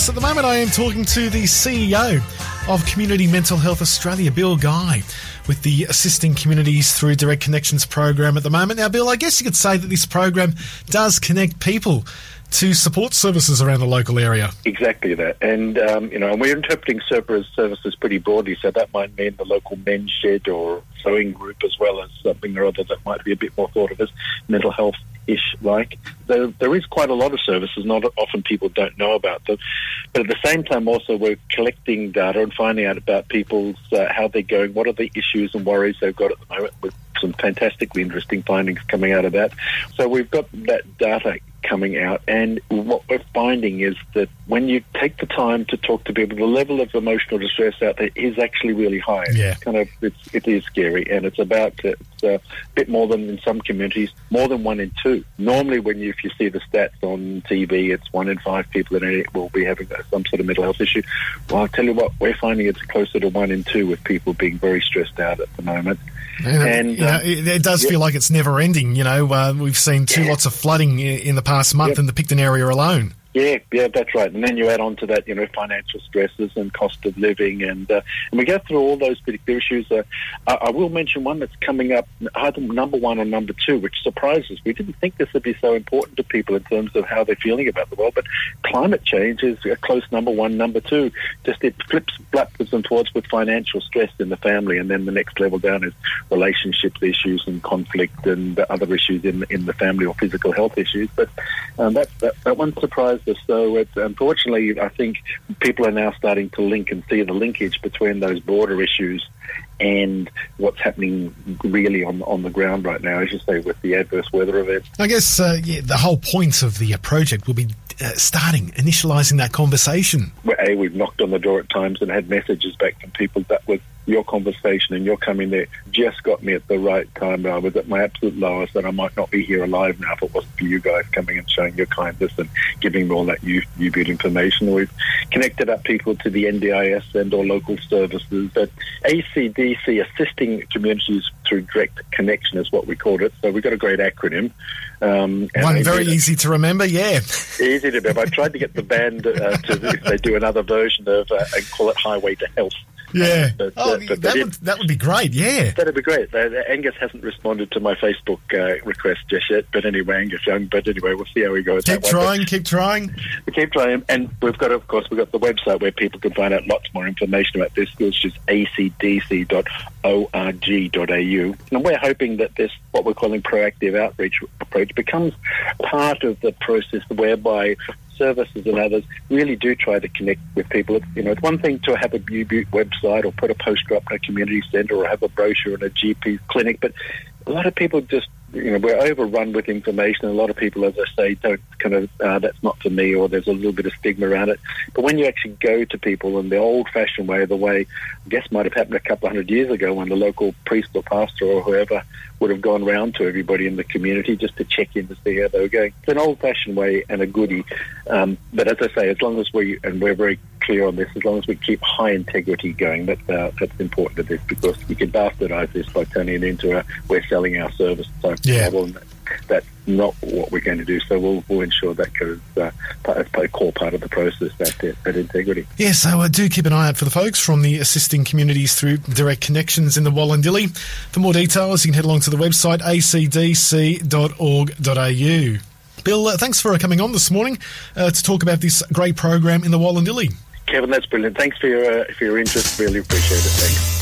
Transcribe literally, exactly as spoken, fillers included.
At the moment I am talking to the C E O of Community Mental Health Australia, Bill Guy, with the Assisting Communities Through Direct Connections program at the moment. Now, Bill, I guess you could say that this program does connect people to support services around the local area. Exactly that. And, um, you know, and we're interpreting S E R P as services pretty broadly, so that might mean the local men's shed or sewing group, as well as something or other that might be a bit more thought of as mental health-ish like. There, there is quite a lot of services, not often people don't know about them. But at the same time also we're collecting data and finding out about people's, uh, how they're going, what are the issues and worries they've got at the moment, with some fantastically interesting findings coming out of that. So we've got that data coming out, and what we're finding is that when you take the time to talk to people, the level of emotional distress out there is actually really high. Yeah. Kind of, it's, it is scary, and it's about it's a bit more than in some communities, more than one in two. Normally, when you if you see the stats on T V, it's one in five people in it will be having some sort of mental health issue. Well, I'll tell you what, we're finding it's closer to one in two with people being very stressed out at the moment. And, and you know, um, it, it does yeah. feel like it's never ending. You know, uh, we've seen two Yeah. lots of flooding in, in the past month Yep. in the Picton area alone. Yeah, yeah, that's right. And then you add on to that, you know, financial stresses and cost of living, and uh, and we go through all those particular issues. Uh, I, I will mention one that's coming up, either number one or number two, which surprises. We didn't think this would be so important to people in terms of how they're feeling about the world, but climate change is a close number one. Number two, just it flips backwards and forwards with financial stress in the family, and then the next level down is relationships issues and conflict and other issues in in the family or physical health issues. But um, that, that that one surprised us. So it, unfortunately, I think people are now starting to link and see the linkage between those broader issues and what's happening really on on the ground right now, as you say, with the adverse weather events. I guess uh, yeah, the whole point of the uh, project will be uh, starting, initialising that conversation. Well, A, we've knocked on the door at times and had messages back from people that was your conversation and your coming there just got me at the right time. I was at my absolute lowest, and I might not be here alive now if it wasn't for you guys coming and showing your kindness and giving me all that new, new bit information. We've connected up people to the N D I S and or local services. But A C D C, Assisting Communities Through Direct Connection, is what we called it. So we've got a great acronym. Um, One very easy to remember, yeah. Easy to remember. I tried to get the band uh, to if they do another version of uh, and call it Highway to Health. Yeah. But, oh, uh, but that, it, would, that would be great, yeah. That'd be great. Uh, Angus hasn't responded to my Facebook uh, request just yet, but anyway, Angus Young. But anyway, we'll see how we go with Keep that trying, one. keep trying. We keep trying, and we've got, of course, we've got the website where people can find out lots more information about this, which is a c d c dot org dot a u. And we're hoping that this, what we're calling proactive outreach approach, becomes part of the process whereby services and others really do try to connect with people. It's, you know, it's one thing to have a U B U T website or put a poster up in a community centre or have a brochure in a G P clinic, but a lot of people just, you know, we're overrun with information. A lot of people, as I say, don't kind of, uh, that's not for me, or there's a little bit of stigma around it. But when you actually go to people in the old-fashioned way, the way I guess might have happened a couple of hundred years ago when the local priest or pastor or whoever would have gone round to everybody in the community just to check in to see how they were going. It's an old-fashioned way and a goodie. Um, but as I say, as long as we, and we're very clear on this, as long as we keep high integrity going, that's, uh, that's important to this, because you can bastardise this by turning it into a, we're selling our service type Yeah. model, and that's not what we're going to do. So we'll, we'll ensure that goes uh, as a core part of the process, that, that integrity. Yeah, so uh, do keep an eye out for the folks from the Assisting Communities Through Direct Connections in the Wallandilly. For more details, you can head along to the website a c d c dot org dot a u. Bill, uh, thanks for coming on this morning uh, to talk about this great program in the Wallandilly. Kevin, that's brilliant. Thanks for your, uh, for your interest. Really appreciate it. Thanks.